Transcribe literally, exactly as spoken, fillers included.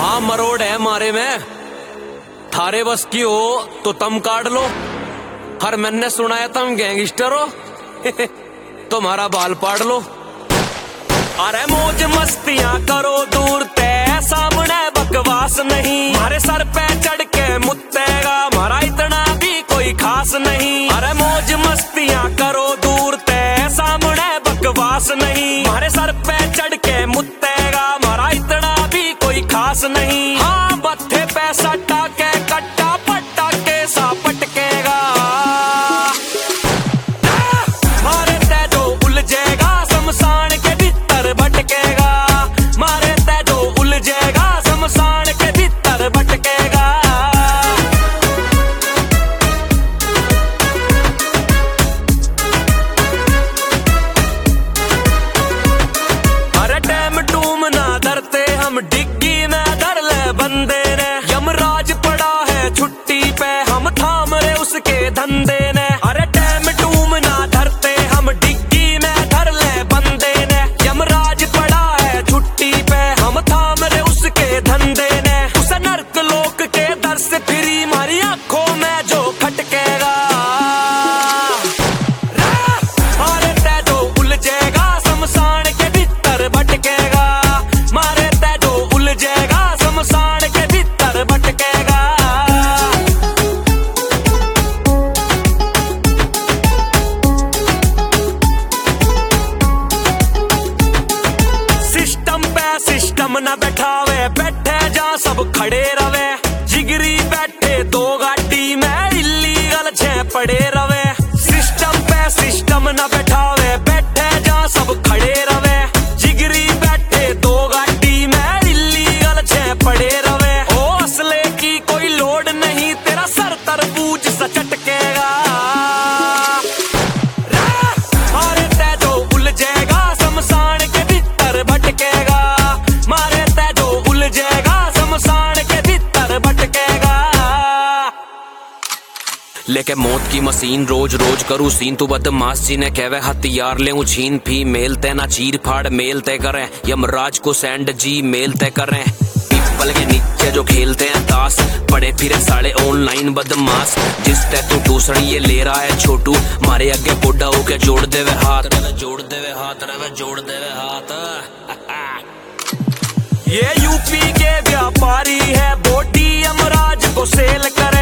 हाँ मरोड़ है मारे में, थारे बस की हो तो तम काट लो। हर मैंने सुना है तुम गैंगस्टर हो तुम्हारा बाल पाड़ लो। अरे मौज मस्तियां करो दूर ते, सामने बकवास नहीं। हमारे सर पे चढ़ के मुत्तेगा, हमारा इतना भी कोई खास नहीं। अरे मौज मस्तियां करो दूर ते, सामने बकवास नहीं। हमारे सर पे चढ़ के मुत्तेगा, हमारा इतना भी कोई खास नहीं। हाँ बत्थे पे सट्टा के कट्टा पट्टा के सा पटकेगा। मारे ते जो उलझेगा, शमशान के भीतर भटकेगा। मारे ते जो उलझेगा, शमशान के भीतर भटकेगा। अरे टैम टूम ना डरते हम, डिग्गी में धर ले बंदे ने। यमराज पड़ा है छुट्टी पे, हम थाम रहे उसके धंधे ने। अरे टैम टूम ना धरते हम, डिग्गी में धर ले बंदे ने। यमराज पड़ा है छुट्टी पे, हम थाम रहे उसके धंधे ने। उसे नर्क लोक के दर से फिरी, हमारी आंखों में जो खटकेगा। मारे ते जो उलझेगा, शमशान के भीतर भटकेगा। मारे ते जो उलझेगा, शमशान के भीतर भटकेगा। सिस्टम पे सिस्टम न बैठावे, बैठे जा सब खड़े रवे। जिगरी बैठे दो गाड़ी में, इल्लीगल छह पड़े रवे। सिस्टम पे सिस्टम न बैठावे, बैठे जा सब खड़े रवे। जिगरी बैठे दो गाड़ी में, इल्लीगल छह पड़े रवे। ओ असले की कोई लोड नहीं, तेरा सर तरबूज सा चटकेगा। मारे ते जो उलझेगा, शमशान के भीतर भटकेगा। मारे ते जो उलझेगा, शमशान के भीतर भटकेगा। लेके मौत की मशीन रोज रोज करूँ सीन, तू बदमाश जी ने कहवे हथियार ले छीन। फी मेल ते ना चीर फाड़ मेल तय करें, यमराज को सैंड जी मेल तय करें। पीपल के नीचे जो खेलते हैं ताश, पड़े फिरे साले ऑनलाइन बदमाश। जिस ते तू दूसरी ये ले रहा है छोटू, मारे आगे बुढ़ा होके जोड़ दे वे हाथ। जोड़ दे वे हाथ रे जोड़ दे वे हाथ। ये यूपी के व्यापारी है, बोटी यमराज को सेल कर